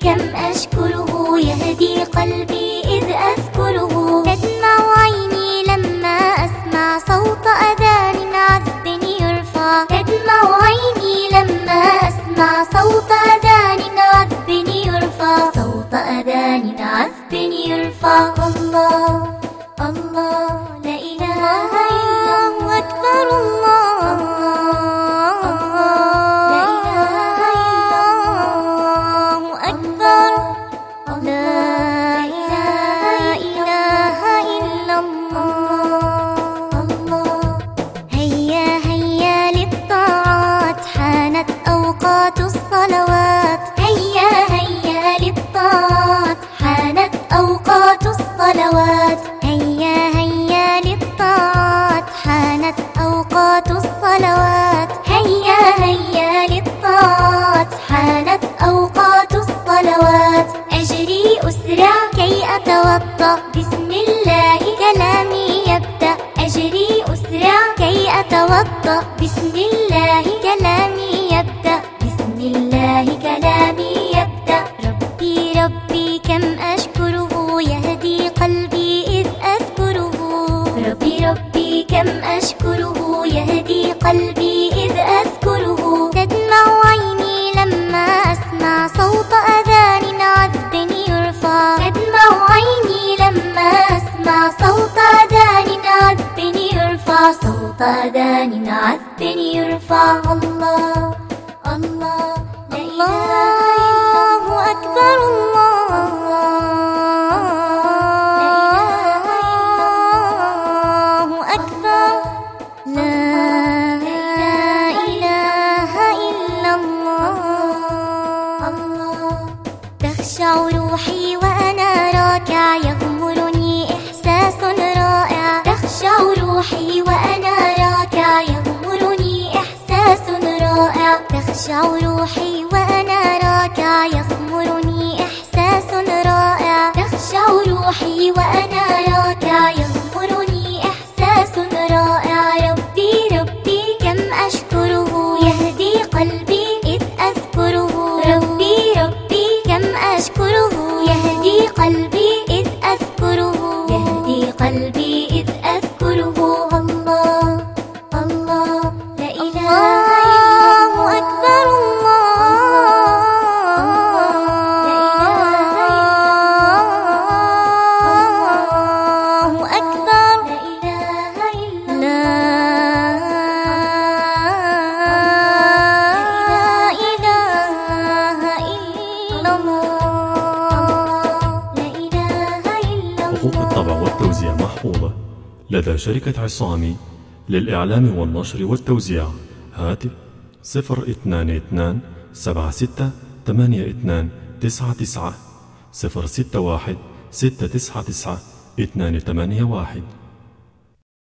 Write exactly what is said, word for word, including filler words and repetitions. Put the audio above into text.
كم أشكره يهدي قلبي إذ أذكره. تدمع عيني لما أسمع صوت أذان عذب يرفع. تدمع عيني لما أسمع صوت أذان عذب يرفع. صوت أذان عذب يرفع. الله الله لا إله إلا الله أكبر. الله لا إله إلا الله أكبر. لا إله إلا الله. الله هيا هيا للطاعات حانت أوقات الصلوات. هيا هيا للطاعات حانت أوقات الصلوات. هيا هيا للطاعات حانت أوقات الصلوات. هيا هيا للطاعات حانت أوقات الصلوات. أجري أسرع كي أتوضأ بسم الله كلامي يبدأ. أجري أسرع كي أتوضأ بسم الله كلامي يبدأ. بسم الله كلامي يبدأ. ربي ربي كم أشكره يهدي قلبي إذ أذكره. ربي ربي كم أشكره يهدي قلبي إذ أذكره. تدمع عيني لما أسمع صوت أذان عذب يرفع. تدمع عيني لما أسمع صوت أذان عذب يرفع. صوت أذان عذب يرفع. الله الله لا إله أكبر. الله لا إله أكبر. لا إله إلا الله. الله تخشع روحي وأنا راكع يغمرني إحساس رائع. تخشع روحي وأنا راكع يغمرني إحساس رائع. تخشع روحي وأنا راكع يغمرني إحساس رائع. تخشع روحي وأنا راكع يغمرني إحساس رائع. ربي ربي كم أشكره يهدي قلبي إذ أذكره. ربي ربي كم أشكره يهدي قلبي إذ أذكره. يهدي قلبي إذ أذكره. الله الله لا إله إلا أكبر. الله أكبر. لا إله إلا حقوق الطبع والتوزيع محفوظة لدى شركة عصامي للإعلام والنشر والتوزيع. هاتف صفر اثنان اثنان سبعة ستة ثمانية اثنان تسعة تسعة صفر ستة واحد ستة تسعة تسعة اثنان ثمانية واحد.